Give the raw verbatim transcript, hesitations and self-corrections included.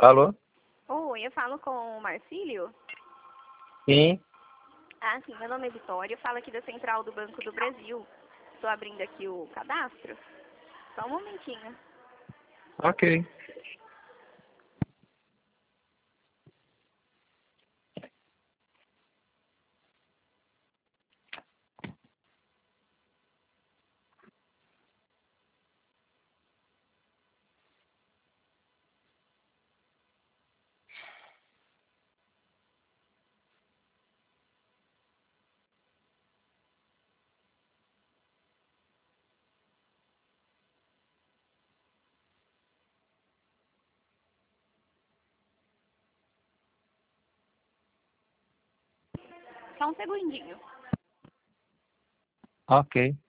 Alô? Oi, eu falo com o Marcílio? Sim. Ah, sim, meu nome é Vitória, eu falo aqui da Central do Banco do Brasil. Estou abrindo aqui o cadastro. Só um momentinho. Ok. Só um segundinho. Ok.